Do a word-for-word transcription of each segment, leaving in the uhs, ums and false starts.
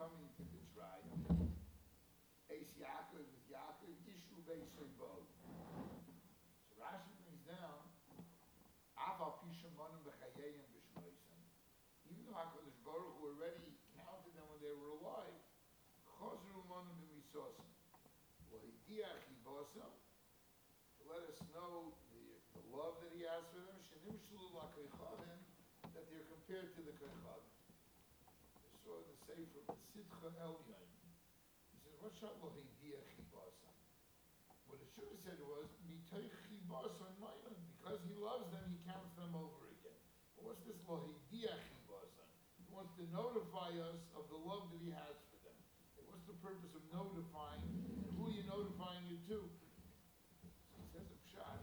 coming to Mitzrayim. Eis Yaakov with Yaakov, Ishu Beis Bo. So Rashi brings down, Aval Pisha Monim B'Chayeyim B'Shmoisem. Even though HaKadosh Baruch Hu already counted them when they were alive, Chosru Monim B'Misosem. L'Hidiach Hibosem, to let us know the, the love that he has for them, Shenim Shlu L'Koichavim, that they're compared to the Koichavim. I saw the Sefer of Sidcha Elyon. He says, what shall L'Hidiach Hibosem? What it should have said was, Mitoich Hibosem Maiman, because he loves them, he counts them over again. But what's this L'Hidiach Hibosem? He wants to notify us of the love that he has for them. And what's the purpose of notifying, and who are you notifying it to? So he says a pshat,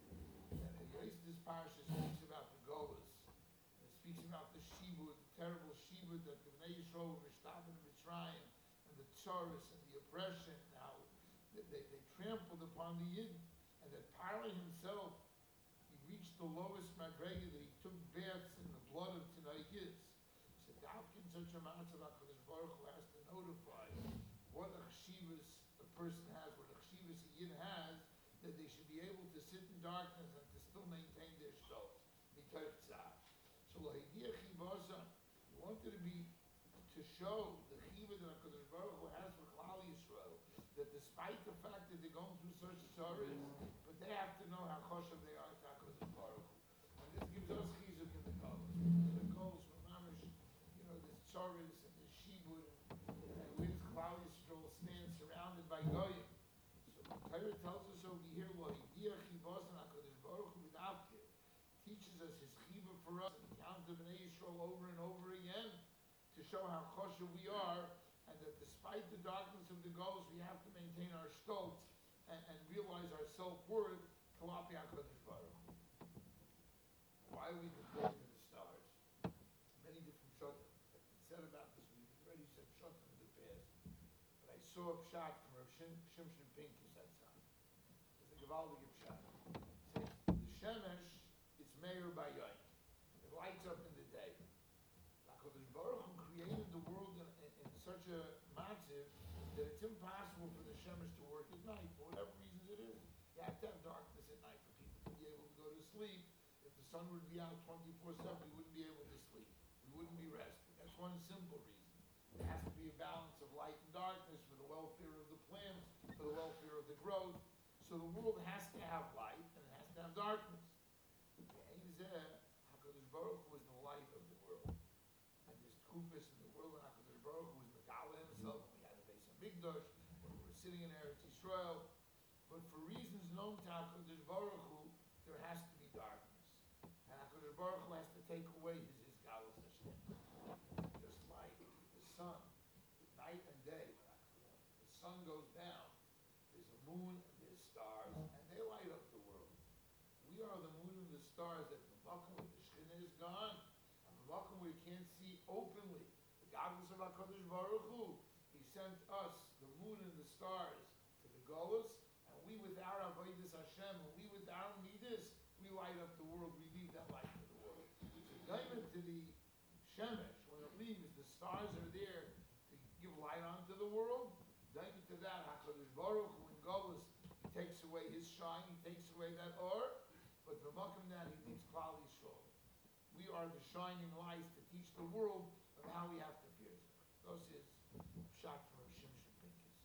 that this parasha speaks about the Golas. It speaks about the Shibud, the terrible Shibud that the Bnei Yisrael were Mishtab and Mitzrayim, and the Tzoros and the oppression, and how they, they, they trampled upon the Yidden, and that Paro himself, he reached the lowest madrega, that he took baths in the blood of Tanai Giz. So Davkin such a matzah HaKadosh Baruch Hu has to notify what a chshivas a person has, what a chshivas a Yid has, that they should be able to sit in darkness and to still maintain their shtolz. Mitoich tzad. So L'Hidiach Hibosem, he wanted to be, to show the chiva that HaKadosh Baruch Hu has for Klal Yisrael, that despite the fact that they're going through such sorrows, but they have to know how choshev they are to HaKadosh Baruch Hu. And this gives us chizuk in the goals. The goals from Mamish, you know, this sorrows and this shibud, and where does Klal Yisrael stand surrounded by goyim. So the Torah tells us over here, L'Hidiach Hibosem HaKadosh Baruch Hu B'Davke, teaches us his chiva for us, and count the Bnei Yisrael over and over again, to show how choshev we are, and that despite the darkness of the goals, we have to maintain our stolz and, and realize our self-worth, Kalapi HaKadosh Baruch Hu. Why are we comparing to the stars? Many different pshatim. It's been said about this, we've already said pshatim in the past. But I saw a pshat from Rav Shim, Shimshon Pincus that time. It's a Gavaldig pshat. It says, the Shemesh, it's Meir Bayayim. It lights up in the day. HaKadosh Baruch Hu created the world in, in, in such a matziv that it's impossible for the Shemesh to work at night, for whatever reasons it is. You have to have darkness at night for people to be able to go to sleep. If the sun would be out twenty-four seven, we wouldn't be able to sleep. We wouldn't be resting. That's one simple reason. There has to be a balance of light and darkness for the welfare of the plants, for the welfare of the growth. So the world has to have light and it has to have darkness. HaKadosh Baruch Hu was the light of the world. And there's kufis in the world, and HaKadosh Baruch Hu was Megala himself. We had a base of Mikdash, when we were sitting in Eretz Yisrael. But for reasons known to HaKadosh Baruch Hu, there has to be darkness. And HaKadosh Baruch Hu has to take away his his Galus Hashem. Just like the sun, night and day, the sun goes down, there's a moon and there's stars, and they light up the world. We are the moon and the stars that the Makom with the Shekhinah is gone. And the Makom we can't see openly. The godless of HaKadosh Baruch Hu, he sent us, the moon and the stars, to the Golos, and we with our Avodas Hashem, and we with our Midas, we light up the world, we leave that light to the world. So going to the Shemesh, when it leaves, the stars are there to give light onto the world. Going to that, HaKadosh Baruch Hu in Golos, he takes away his shine, he takes away that or, but the Makom that he leaves Klal Yisrael. We are the shining lights to teach the world of how we have to fear Him. Those is shot from Shimshon Pincus.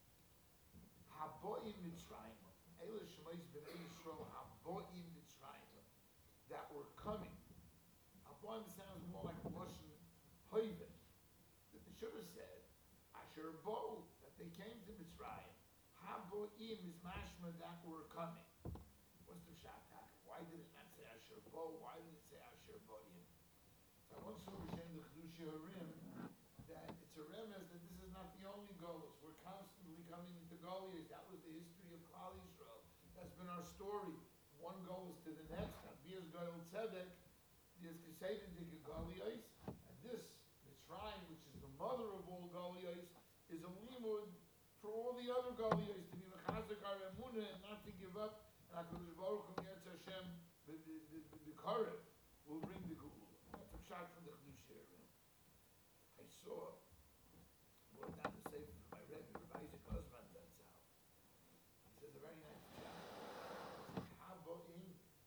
Haboim Mitzrayim, Eila Shemayis B'nai Yisrael, Haboim Mitzrayim, that were coming. Haboim sounds more like Lashon Hoivet. That they should have said, Asher Bo, that they came to Mitzrayim. Haboim is mashma that were coming. What's the shatak? Why did it not say Asher Bo? Why did it say Asher Boim? So I once saw Rishen the Chedushi Harim that it's a remez that this is not the only goals. We're constantly coming into Goliath. That was the history of Klal Yisrael. That's been our story. One goes to the next. Abiyas Goyal Tzedek, Abiyas Kisayden to Goliath, and this Mitzrayim, which is the mother of all Goliath, is a limud for all the other Goliaths to be mechazik our emunah and not to give up. And HaKadosh Baruch Hu Yetz Hashem b'karev will bring the Geula. That's a shot from the Chedushi Harim. I saw brought down the safe from my Rebbe, Rabbi Isaac Osman Zatzal. He says a very nice chapter. Haboim,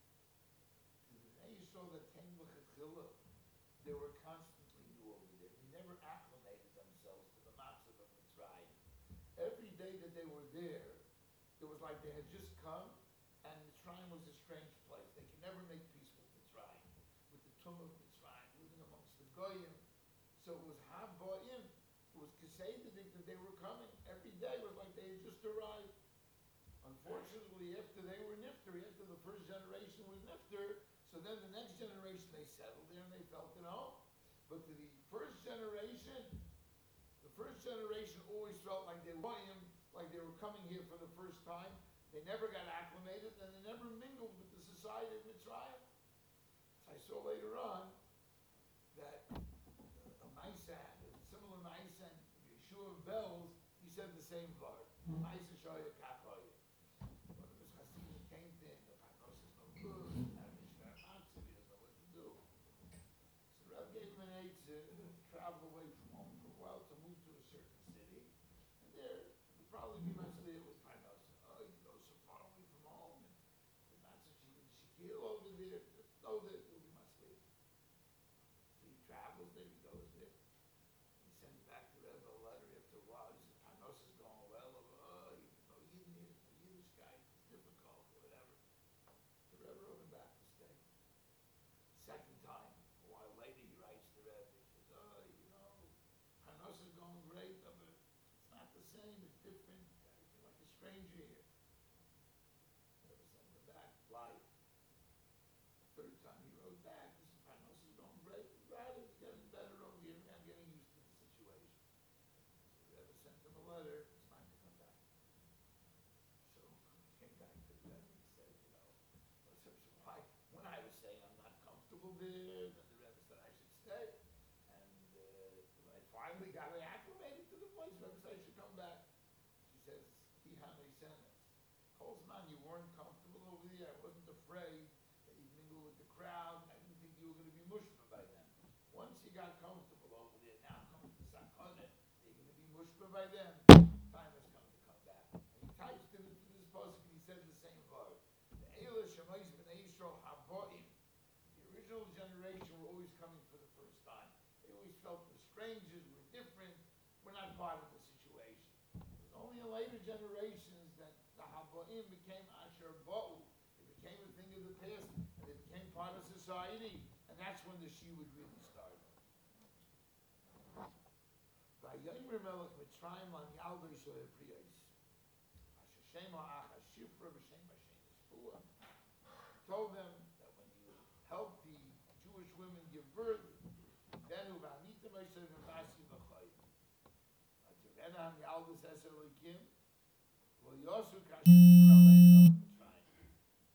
the Bnei Yisrael that came l'chatchila, they were constantly new over there. They never acclimated themselves to the matzah of Mitzrayim. Every day that they were there, it was like they had just come, and Mitzrayim was a strange place. They could never make peace with Mitzrayim, with the tomb of Mitzrayim, living amongst the Goyim. So it was Haboim. It was Kesedidik that they were coming. Every day was like they had just arrived. Unfortunately, after they were Nifter, after the first generation was Nifter, so then the next generation, they settled there and they felt at home. But to the first generation, the first generation always felt like they were him, like they were coming here for the first time. They never got acclimated and they never mingled with the society of Mitzrayim. So I saw later on that a Maisa, a similar Maisa, Yeshua of Bells, he said the same word. Maisa Shoya Kakoya. One of his Hasidim came to him, the Panos is no good, and Mishmar Matzah, he doesn't know what to do. So Rav gave him an aid to travel away from home for a while, to move to a certain city, and there would probably be Matzah with Panos. Oh, you go so far away from home, and the Matzah Shekil over there, know that it will be Matzah. So he travels there, he goes there. He sends back to Rebbe a letter after a while. He says, Panos is going well. Oh, you know, Yiddish, Yiddish guy, it's difficult, or whatever. The Rebbe wrote him back to stay. Second time, a while later, he writes to Rebbe. He says, oh, you know, Panos is going great, but it's not the same, it's different. I feel like a stranger here. Rebbe sent him back, live. Third time he wrote back, this is Panos is going great, right, it's getting better over here, I'm getting used to the situation. So the Rebbe sent him a letter, it's time to come back. So he came back to the Rebbe and he said, you know, so why, when I was saying I'm not comfortable there, then the Rebbe said I should stay. And uh, when I finally got acclimated to the place, the Rebbe said I should come back. She says, he had me sent us. Holzman, you weren't comfortable over there, I wasn't afraid that you'd mingle with the crowd. I didn't think you were going to be mushba by then. Once you got comfortable over there, now comes the sakana, you're going to be mushba by then. Time has come to come back. And he types it into this post and he said the same word. The Eila Shemais B'nai Yisrael Haboim. The original generation were always coming for the first time. They always felt we're strangers, we're different, we're not part of the situation. It was only in later generations that the Haboim became Asher Ba'u. It became a thing of the past, and they became part of society, and that's when the Shi would really start. Vayomer Melech Mitzrayim lan Yaldei Shoya Priyos. Asher Shema Acha Shifra B'Shem Hashem Yispuah. Told them that when you help the Jewish women give birth, then Uvanitim Hashem V'Vasi V'Choy. Atirena Ham Yaldei Seser Lekim. Well, Yosu Kasher Yisrael Leim Mitzrayim.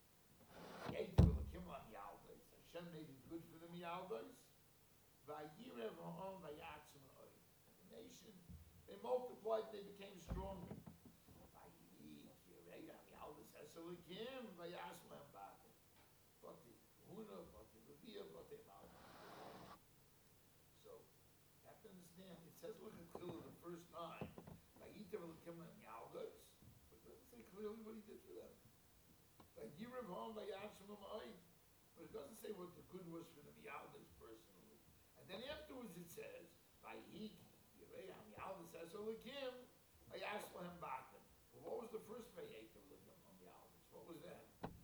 Yeter Lekim lan Yaldei. Hashem made it good for them Yaldei. Vayirev Ha'om Vayatzim Ha'oy. The nation, they multiplied, they became stronger. Vayi Yirei Ham Yaldei Seser Lekim Vayaslem Batim. Bati Huna, Bati Levia, Bati Malchus. So, you have to understand, it says L'Chatchila the first time, Vayirev Lekim lan Yaldei. But it doesn't say clearly what he did for them. Vayirev Ha'om Vayatzim Ha'oy. But it doesn't say what the good was for the Yaldei personally. And then afterwards it says, Vayik, Yirei Ham Yaldei Seser Lekim, Vayaslem Batim. Well, what was the first Vayik of Lekim on Yaldei? What was that?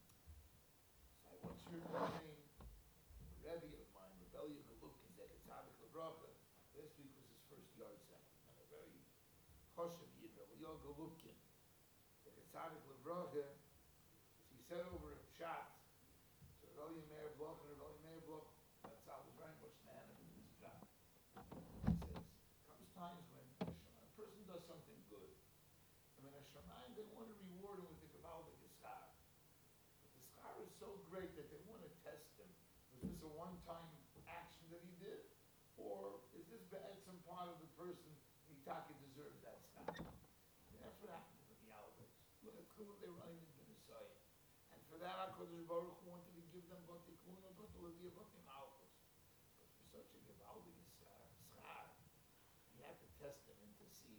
So I once heard one name, a Rebbe of mine, Rebellion Galupkin, Zechet Tzadik Levracha. Last week was his first yard sale. And a very choshev Yid, Rebellion Galupkin, Zechet Tzadik Levracha. He said over a shot, so Rebellion Meir Bloch and Rebellion Meir Bloch, that's how was very much man in this job. He says, comes times when a person does something good, and when a shaman, they want to reward him with the Gavaldik Schar. But the schar is so great that they want to test him. Was this a one-time action that he did? Or is this bad some part of the person and he thought he deserves that schar? And that's what happened to the Yaldas. Look at Kula, they were running into Messiah. And for that, HaKadosh Baruch Hu wanted to give them Bati Kuna, Bati Levia, Bati Malchus. But for such a Gavaldik schar, you have to test them and to see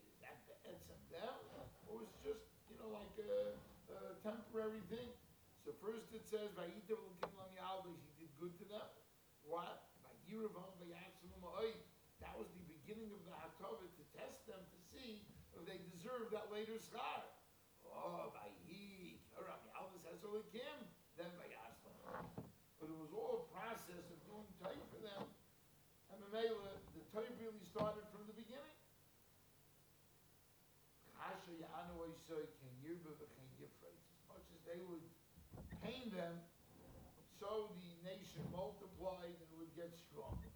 etzem them, or was it just, you know, like a, a temporary thing? So first it says, Vayitav l'kim lam yaldish, he did good to them. What? Vayiravam vayatzum ma'oy. That was the beginning of the Hatava to test them to see if they deserve that later schar. Oh, Vayi, Kiram Yaldish has a l'kim, then vayatzum. But it was all a process of doing type for them. And Mamela, the type really started from the beginning. As much as they would pain them, so the nation multiplied and would get stronger.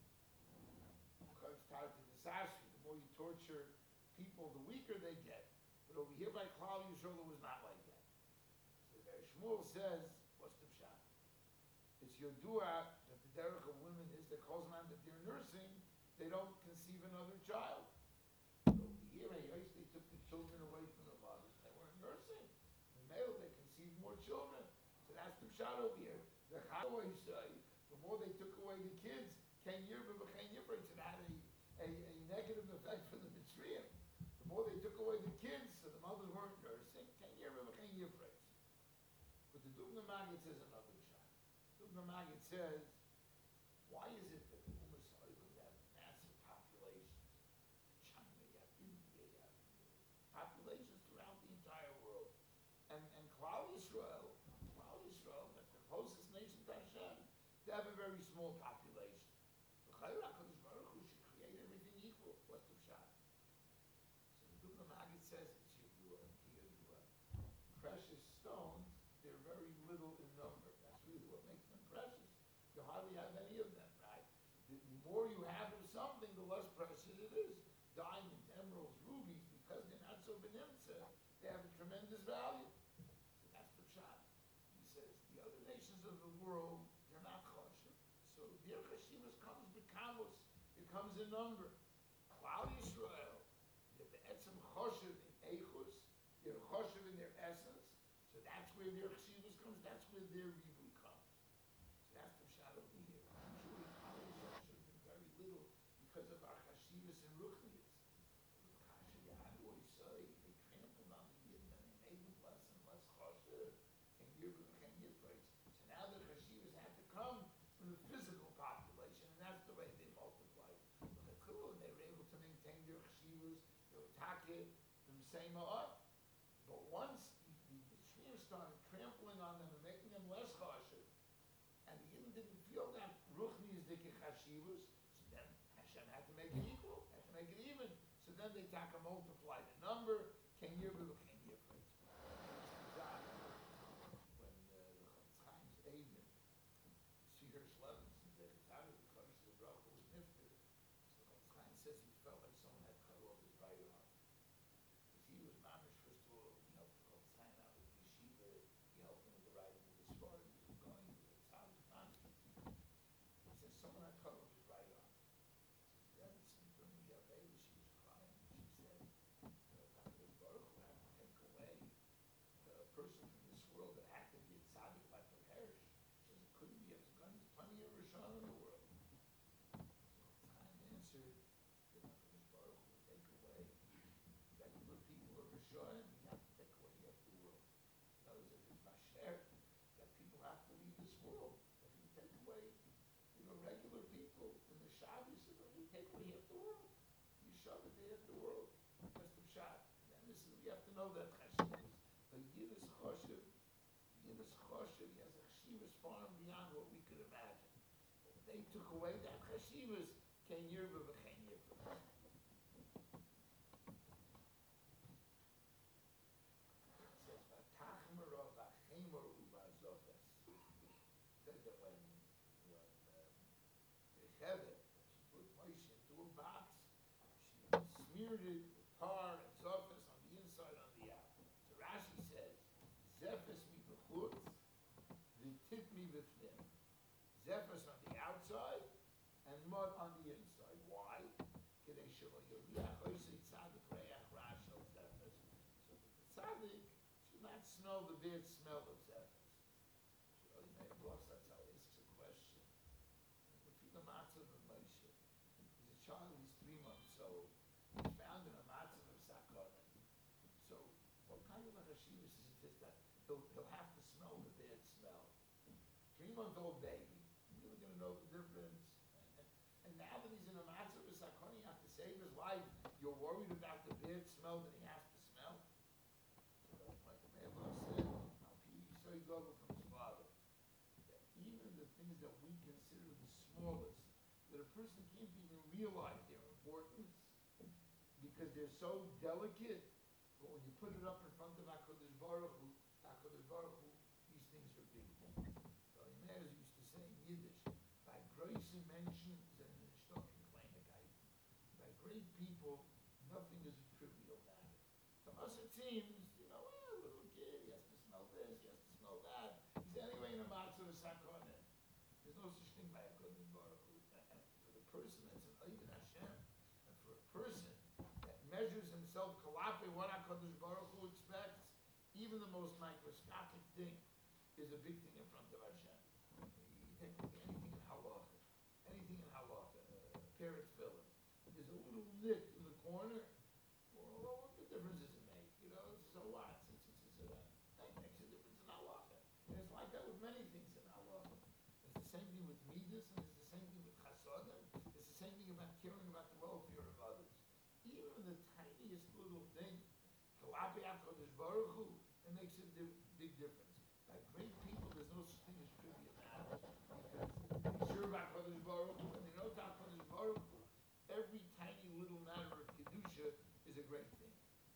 Because it's tied to the Sashi, the more you torture people, the weaker they get. But over here by Klal Yisrael, it was not like that. So there Shmuel says, what's the pshat? It's your dua that the derech of women is that calls man that they're nursing, they don't conceive another child. But over here, they took the children away from the mothers. They weren't nursing. The male, they conceived more children. So that's the pshat over here. The Chawai say, the more they took away the kids, Ken Yirba became Yifrit, and had a, a, a negative effect for the Mitzrayim. The more they took away the kids, so the mothers weren't nursing, Ken Yirba became Yifrit. But the Dubna Maggid says another pshat. Dubna Maggid says, why is it that the Ummah Sa'olim have massive populations? China, you have India, you have populations throughout the entire world. And, and Klal Yisrael, Klal Yisrael, that's the closest nation to Hashem, they have a very small population. The Chayra HaKadosh Baruch Hu should create everything equal. What's the pshat? So the Dubna Maggid says, it's your dua, your dua. Precious stones, they're very little in number. That's really what makes them precious. You hardly have any of them, right? The, the more you have of something, the less precious it is. Diamonds, emeralds, rubies, because they're not so benimtza, they have a tremendous value. So that's the pshat. He says, the other nations of the world, they're not kosher. So their chashivas comes b'kamos. It comes in number. Klal Yisrael, they're be'etzem choshev in eichus, they're choshev in their essence. So that's where their chashivas comes, that's where their ribui comes. So that's the pshat over here. Truly, Klal Yisrael should have been very little because of our chashivas and ruchnias. Kasha Yahweh say, they trampled on the Yidden and they made them less and less choshev. And Yirba became Yifrites. So now the chashivas had to come from the physical population, and that's the way they multiplied. But the Kula, they were able to maintain their chashivas, they were takeh from the same up. But once the, the, the Shmiras started trampling on them and making them less chashiv, and the Yidden didn't feel that ruchni's dike chashivas, so then Hashem had to make it equal, had to make it even. So then they taka multiplied the number, Ken Yirba became Yifrit. When uh, the Chofetz Chaim's Eidim, Seher Shlevinson, the Chatzar, the Kodesh of the Bracha was nifter. So Chofetz Chaim says he felt like someone had cut off his right arm. Because he was mamish, first of all, he helped the Chofetz Chaim out with yeshiva, he helped him with the writing of the Sfarim, he was going to the Tzad of Tanti. He says someone had cut off his right arm. So the Rebbetzin, during the Avela, she was crying. She said, the HaKadosh Baruch Hu had to take away a person from this world that had to be a tzaddik like a perish. She says it couldn't be a tzaddik. There's plenty of Rishon in the world. So Chaim answered, the HaKadosh Baruch Hu would take away regular people of Rishon, and he had to take away half the world. In other words, if it's Masher, that people have to leave this world. If you take away, you know, regular people in the Shabbos, so then you take away half the world. You shove it to half the world. That's the pshat. And this is, we have to know that chashivas. The Yiddish choshev, Yiddish choshev, he has a chashivas far beyond what we could imagine. If they took away that chashivas, Ken Yirba became Yifrit. It says, "V'tachmera v'chemer u'vazofes." Said that when when um, the Chevet, she put Moshe into a box, she smeared it with tar and zofes on the inside, on the out. So Rashi says, "Zefes mi b'chutz, v'tit mi b'fnim." Zefes on the outside and mud on the inside. Why? Kedei shelo yoriach oisei tzaddik reach rash al zefes. So that the tzaddik should not smell the bad smell of zefes. So you may have lost, that's how he asks a question. Between the matzah of Moshe, he's a child, he's three months old. He's found in a matzah of Sakana. Chayiv HaChashivas is just that he'll, he'll have to smell the bad smell. Three-month-old baby, you're going to know the difference. And, and now that he's in a matzah v'sakon, you have to save his life. You're worried about the bad smell that he has to smell. So, like the man said, so he go from his father. That even the things that we consider the smallest, that a person can't even realize their importance because they're so delicate. But when you put it up in front of HaKadosh Baruch Hu, HaKadosh Baruch Hu, these things are big things. So Meir used to say in Yiddish, by große Menschen sind nicht stocken Kleinigkeiten. By great people, nothing is a trivial matter. To us it seems, you know, well, a little kid, he has to smell this, he has to smell that. He's anyway in a matzah of sakonim. There's no such thing by HaKadosh Baruch Hu. And for the person that's an Oived Hashem, and for a person that measures himself kalape what HaKadosh Baruch Hu expects, even the most microscopic thing is a big thing in front of Hashem. You take a look at anything in halacha, anything in halacha, a pair of tefillin. There's a little nick in the corner. Well, what the difference does it make? You know, so what? It's, it's, it's, it's, uh, it makes a difference in halacha. And it's like that with many things in halacha. It's the same thing with midas, and it's the same thing with chasadim. It's the same thing about caring about the welfare of others. Even the tiniest little thing, kalape HaKadosh Baruch Hu, it makes a di- big difference. By great people, there's no such thing as trivial matters. Because they sure about HaKadosh Baruch Hu, and they know about HaKadosh Baruch Hu, every tiny little matter of Kedusha is a great thing.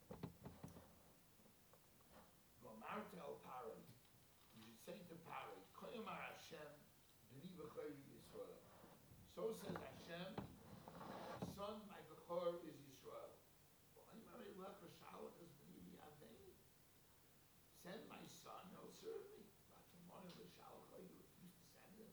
V'amarta el Paroi, you should say to Paroi, Koyamar Hashem, B'ni B'chori Yisrael. So says Hashem, my son, my B'chor is Yisrael. Send my son, he'll serve me. You refuse to send him.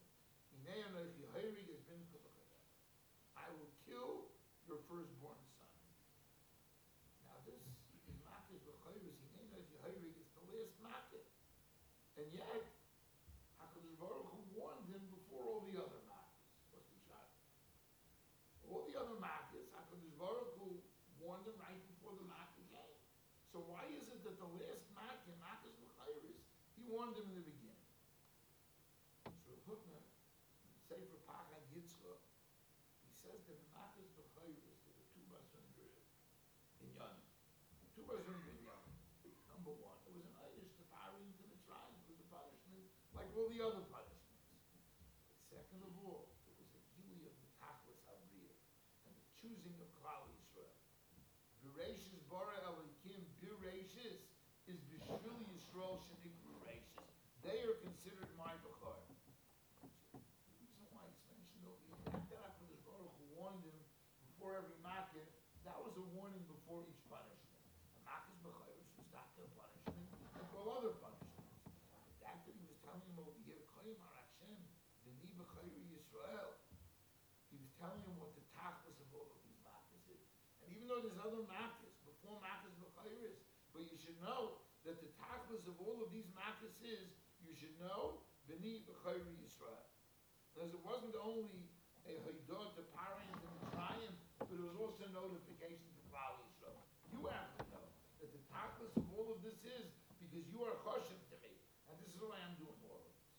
I will kill your firstborn son. Now this is Makkah's B'chayris. It's the last Makkah. And yet, HaKadosh Baruch Hu warned him before all the other Makkahs. What's the shot? All the other Makkahs, HaKadosh Baruch Hu warned him right before the Makkah came. So why is it that the last Makkah, Makkah's B'chayris, he warned him in the beginning? So Hutner, Sefer Pachad Yitzchak, he says that in Makkah's B'chayris, there were two basundra in Yonim. Two basundra in Yonim. Number one, it was an Irish to parry into the tribe. It was a punishment like all the other punishments. But second of all, it was a gili of the Tachlis Abriya and the choosing of Klal Yisrael. Bereshis bara Elokim, Bereshis is B'shvil Yisrael Shenik Bereshis. They are considered my B'char. So the reason why it's mentioned over here, after HaKadosh Baruch Hu warned him before every Makkah, that was a warning before each punishment. A Makkah's B'chayris was not a punishment, like all other punishments. But that that he was telling him over here, Koyimar Hashem, B'ni B'chayri Yisrael, he was telling him what the tachlis of all of these Makkahs is. And even though there's other Makkahs, before Makkah's B'chayris, but you should know that the tachlis of all of these Makkahs is, you should know, B'ni B'chayri Yisrael. Because it wasn't only a Haidah to Paran and Mitzrayim, but it was also notification to Klal Yisrael. You have to know that the tachlis of all of this is because you are choshev to me, and this is why I'm doing all of this.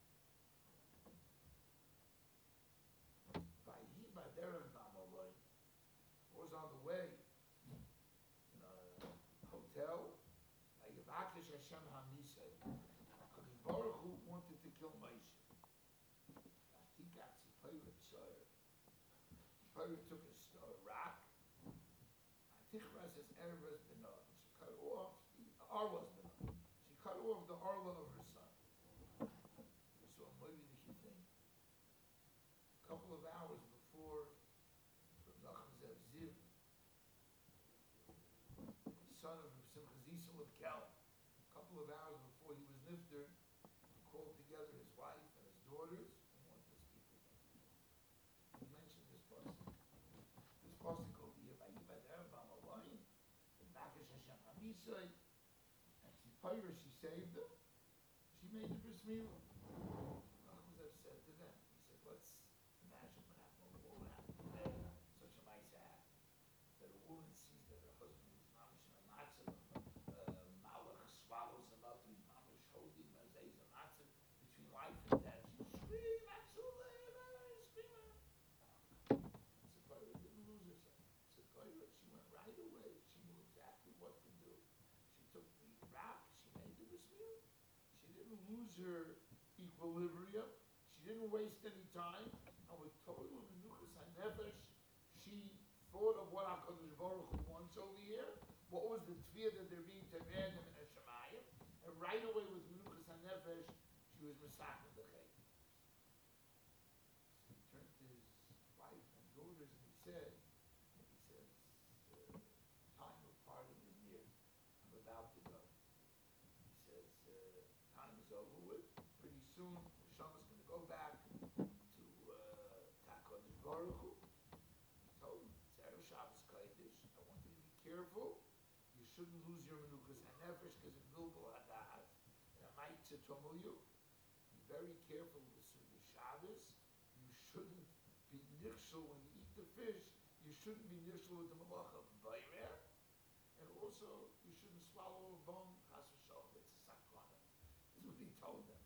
Vayhi b'derech b'amaloi was on the way in a hotel. Vayivakesh Hashem hamisei. Because Baruch Hu wanted to kill Moshe. He got Tzipora Tzor. Tzipora took a st- rock. Tichra says Erev Benah. She cut off the Arla's Benah. She cut off the Arla of her son. So maybe the thing. A couple of hours before Nachum Zev Ziv, son of Simcha Zisel of Kel, a couple of hours before he was nifter, he called together his wife and his daughters and wanted to speak with them. He mentioned this person. This person called the Yevayi Bader Bamalayim, the Nakash Hashem Hamisai, and Tzipora, she saved them. She made the bris milah. Nachum Zev said to them, he said, let's imagine what happened, what would happen today. Such a nice act. That a woman sees that her husband is mamish and a matzah, uh, mala didn't lose her equilibrium. She didn't waste any time. And with total menuchas hanefesh, she thought of what HaKadosh Baruch Hu wants over here. What was the tefillah that they're being tevedim in Hashemayim? And right away with menuchas hanefesh, she was mesachah the chay. So he turned to his wife and daughters and he said, he says, uh, time of parting is near. I'm about to go. He says, uh, time is over with. Pretty soon, Shama's going to go back to uh, HaKadosh Baruch Hu. He told him, it's Erev Shabbos Kodesh. I want you to be careful. You shouldn't lose your menuchas hanefesh because it will go hadas. And I might tumble you. Be very careful with Suda Shabbos. You shouldn't be nichshel when you eat the fish. You shouldn't be nichshel with the malacha of bayrer. And also, you shouldn't swallow a bone. Chas v'shalom, it's a sakana. This is what he told them.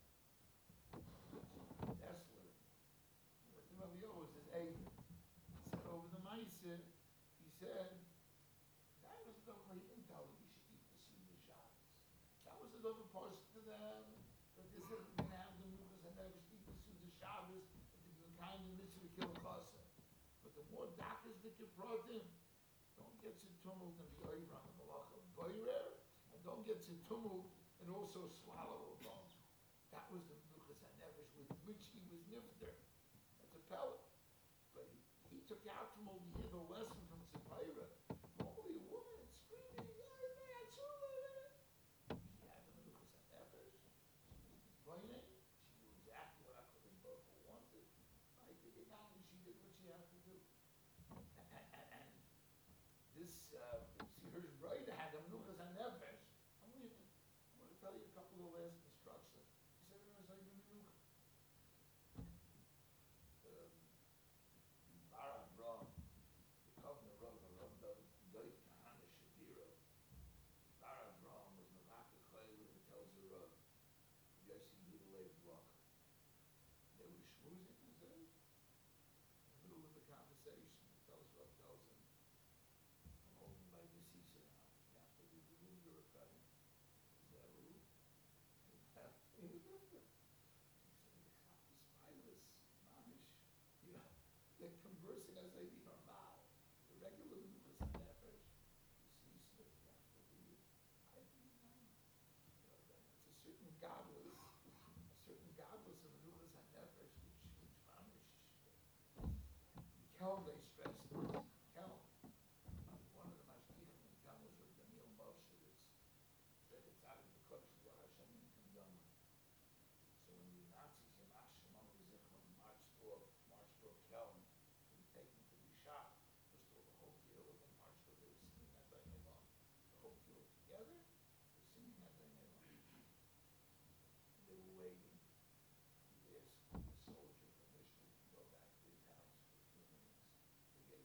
That's what the Eliyahu says, hey, he said over the Ma'aseh, he said, that was the way he didn't tell them you should eat the Suda Shabbos. That was another part to them, that they said we're going to have the Menuchas HaNefesh eat the Suda Shabbos, but the kind of mitzvah kill chasa. But the more dakas that you brought in, don't get to tumult and be over on the malacha of bayrer, and don't get to tumult and also swallow a bone. That was the Menuchas HaNefesh with which he was nifter. That's a pellet. But he, he took out from over here the lesson from Tzipayra. Only a woman screaming, she had the Menuchas HaNefesh. She was complaining. She knew exactly what HaKadosh Baruch Hu wanted. I think again she did what she had to do. And, and, and this, uh, see, her bride had the Menuchas HaNefesh. I'm going to tell you a couple of last instructions. He said, "I'm going to Menucha." Um, Bar Avram, the Kovner Rav, Rav Doid Kahana Shapiro. Bar Avram was Mavaka Chayla that tells the Rav, Yossi Yudalei Blach. They were schmoozing, is it? In the middle of the conversation, he tells Rav, tells him, I'm holding by the Sisa now. You have to leave the room, you're a cutting. Is that a room? You have to leave the room. He said, the Chappis Pilus, Mamish, you know, they're conversing as they be normal. The regular Menuchas HaNefesh, the Sisa, you have to leave. I think, no. You know, then it's a certain godless, a certain godless of Menuchas HaNefesh, which, which Mamish, Kel, they stress this. Kel, one of the mashgichim in Kel was Rav Daniel Moshe, that it's out of the Kodesh of Hashem in Kandama. So when the Nazis, Yamach Shimon Zichron, marched off, marched off Kel to be taken to be shot, first of all, the whole deal of them marched off, they were singing that day Nevam. The whole deal together, they were singing that day Nevam. And they were waiting. He asked the soldier permission to go back to his house for a few minutes. They gave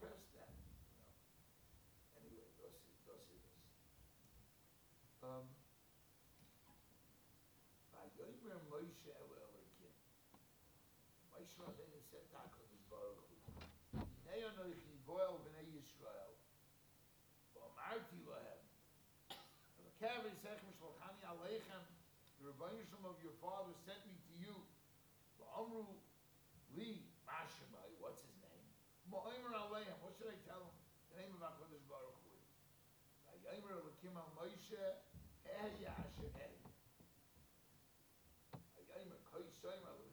express that, you know. Anyway, those those is Um, Vayomer Moshe el Elokim. Moshe Rabbeinu said to HaKadosh Baruch Hu, Hinei anochi boel b'nei Yisrael, v'amarti lahem, V'kav yisechem shalchani aleichem, the Rebbeinu Shalom of your father sent me to you, v'amru li, Mashemai, what's his name? Ma'omer aleichem, what should I tell him? The name of HaKadosh Baruch Hu is. Vayomer Elokim al Moshe, Ehyeh asher Ehyeh. So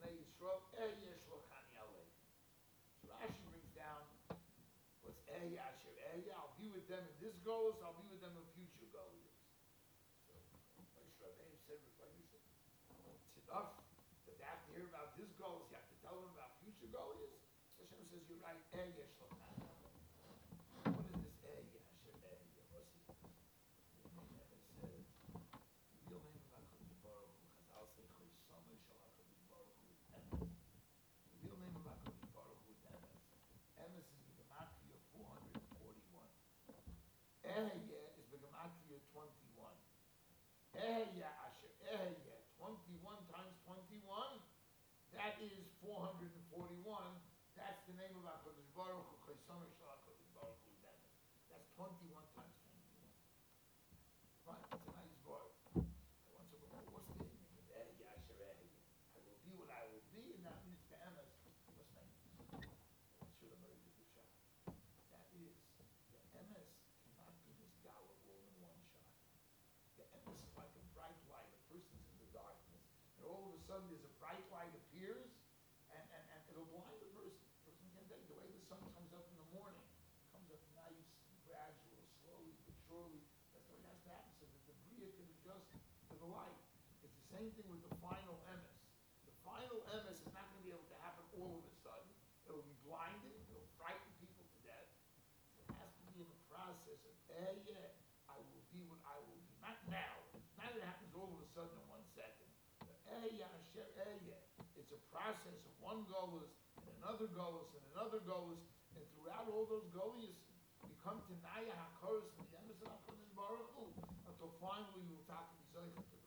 Rashi brings down what's Ehyeh asher Ehyeh. I'll be with them in this goals, I'll be with them in future goals. So Moshe Rabbeinu said, it's enough that they have to hear about this goals, you have to tell them about future goals. Hashem says, you're right, Ehyeh shlochani alei. What is this Ehyeh asher Ehyeh? What's it? The name of it says, the real name of HaKadosh Baruch Hu, Chazal say, Chosamei shel HaKadosh Baruch Hu is Emes. The real name of HaKadosh Baruch Hu is Emes. Emes is the Gematria four hundred forty-one. Ehyeh is the Gematria twenty-one. Ehyeh asher Ehyeh, twenty-one times twenty-one, that is four hundred forty-one. That's the name of HaKadosh Baruch Hu, Chosamei shel HaKadosh Baruch Hu is Emes. That's twenty-one times twenty-one. Fine, it's a nice word. I want to go, what's the meaning of Ehyeh asher Ehyeh? I will be what I will be, and that means the Emes. What's my name? What should I marry the shot? That is, the Emes cannot be misgala all in one shot. The Emes is like a bright light. A person's in the darkness, and all of a sudden there's a bright light appears, and, and, and it'll blind the person. The person can't take the way the sun comes up in the morning. It comes up nice, gradual, slowly but surely. That's what has to happen so that the Bria can adjust to the light. It's the same thing with the final emes. The final emes is not going to be able to happen all of a sudden. It'll be blinding. It'll frighten people to death. So it has to be in the process of, eh, yeah, I will be what I will be. Not now. Not that it happens all of a sudden in one second. But, eh, yeah, asher, eh, yeah. It's a process of one golus and another golus and another golus. And throughout all those golus, we come to Naya HaKoros and the emes of HaKadosh Baruch Hu until finally we will talk to the Zohar.